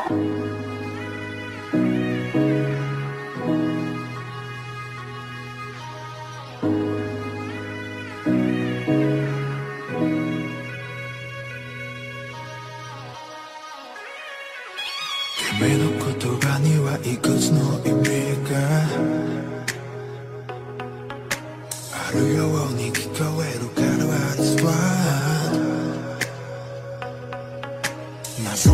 君の言葉にはいくつの意味があるように聞こえるからはですわ